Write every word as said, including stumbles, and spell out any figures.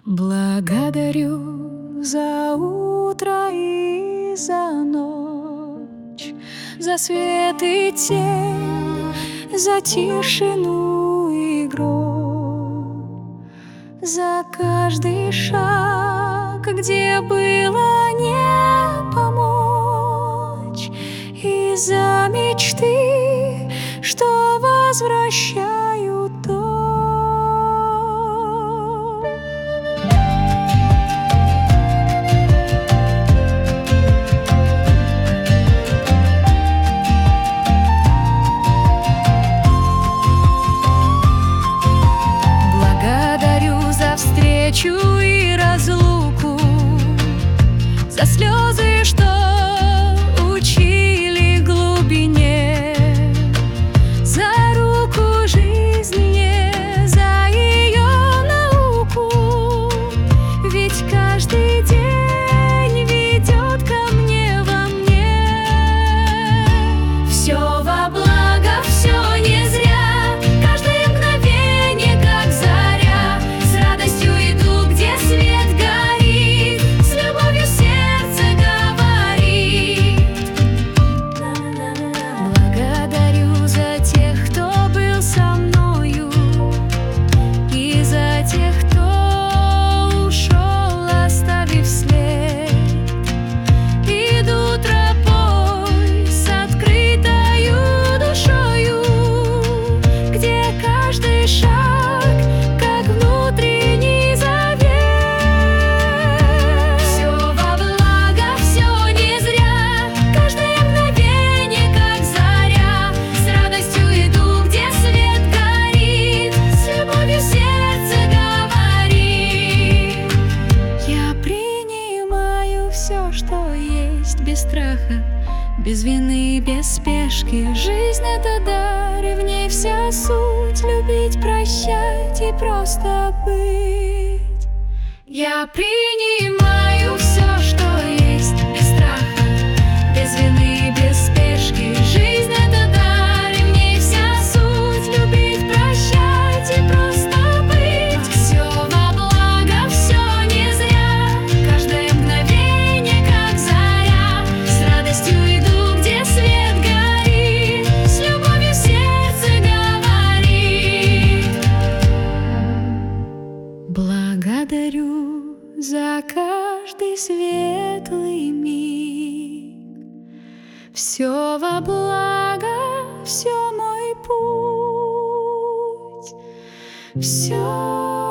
Благодарю за утро и за ночь, за свет и тень, за тишину и гром, за каждый шаг, где было не помочь, и за мечты, что возвращают дом. Встречу и разлуку, за слезы, что учили глубине, за руку жизни, за ее науку. Ведь каждый день ведет ко мне во мне. Все во благо, все не зря. Все, что есть, без страха, без вины, без спешки. Жизнь — это дар, и в ней вся суть. Любить, прощать и просто быть. Я принимаю все, что есть, без страха, без вины, без спешки. Жизнь — это дар, и в ней вся суть. Любить, прощать и просто быть. Все во благо, все не зря. Каждое мгновение как заря. С радостью иду, где свет горит. С любовью в сердце говорит. Благодарю за каждый светлый миг. Все во благо, все мой путь, все